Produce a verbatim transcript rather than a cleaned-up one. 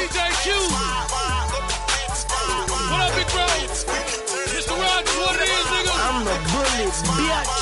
D J Q. What up, big bro? Mister Rogers, what it is, nigga? I'm the bullet, bitch.